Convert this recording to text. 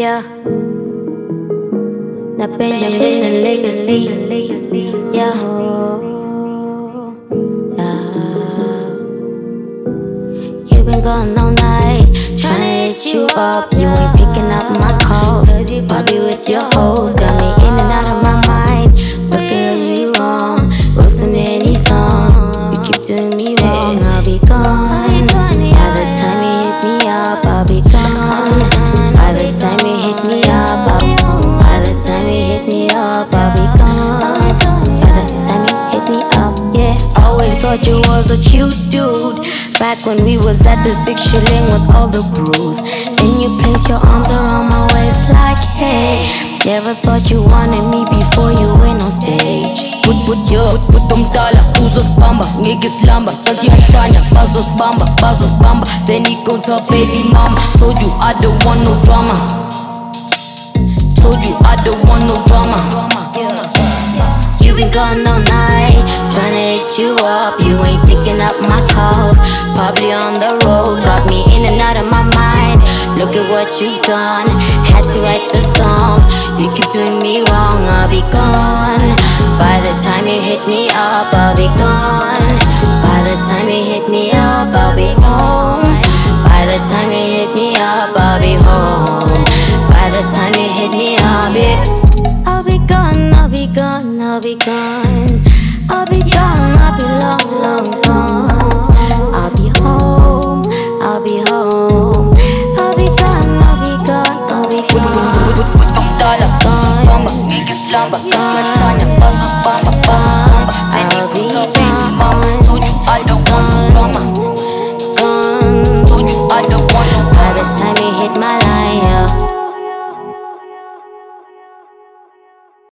Yeah. Now Benjamin and Legacy. Yeah. You've been gone all night, tryna hit you up. You ain't picking up my calls. Bobby with your hoes got me in and out of my mind. Looking at you wrong, wrote so many songs. You keep doing me wrong, I'll be gone. By the time you hit me up, I'll be gone. By the time you hit me up, by the time you hit me up, I'll be gone. By the time you hit me up, yeah. Always thought you was a cute dude. Back when we was at the 6 shilling with all the brews. Then you place your arms around my waist like, hey. Never thought you wanted me before you went on stage. Put them dollar, uzos bamba, niggas lamba. Nagifanya, bazos bamba. Then he gon' tell baby mama. Told you I don't want no drama. Told you I don't want no drama. You been gone all night, tryna hit you up. You ain't picking up my calls. Probably on the road, got me in and out of my mind. Look at what you've done, had to write the song. You keep doing me wrong, I'll be gone. By the time you hit me up, I'll be gone. By the time you hit me up, I'll be home. By the time you hit me up, I'll be home.